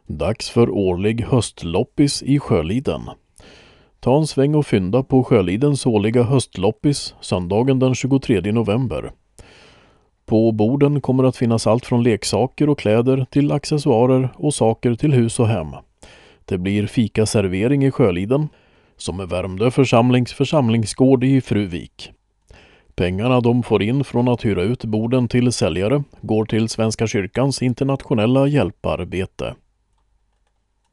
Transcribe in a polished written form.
Dags för årlig höstloppis i Sjöliden. Ta en sväng och fynda på Sjölidens årliga höstloppis söndagen den 23 november. På borden kommer att finnas allt från leksaker och kläder till accessoarer och saker till hus och hem. Det blir fikaservering i Sjöliden, som är Värmdö församlingsgård i Fruvik. Pengarna de får in från att hyra ut borden till säljare går till Svenska kyrkans internationella hjälparbete.